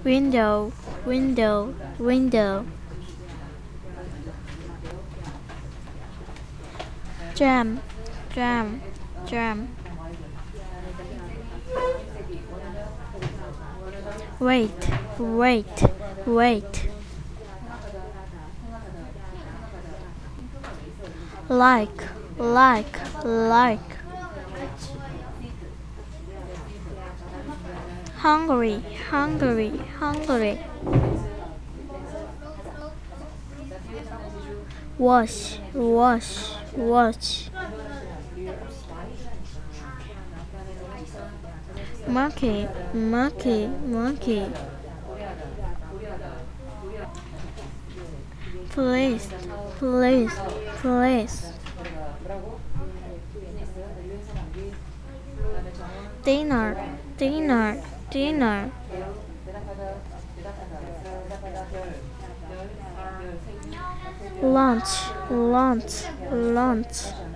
window, window, window. Jam, jam, jam. Wait, wait, wait. Like, like. Hungry, hungry, hungry. Wash, wash, wash. Monkey, monkey, monkey. Please, please, please. Dinner, dinner, dinner. Lunch, lunch, lunch.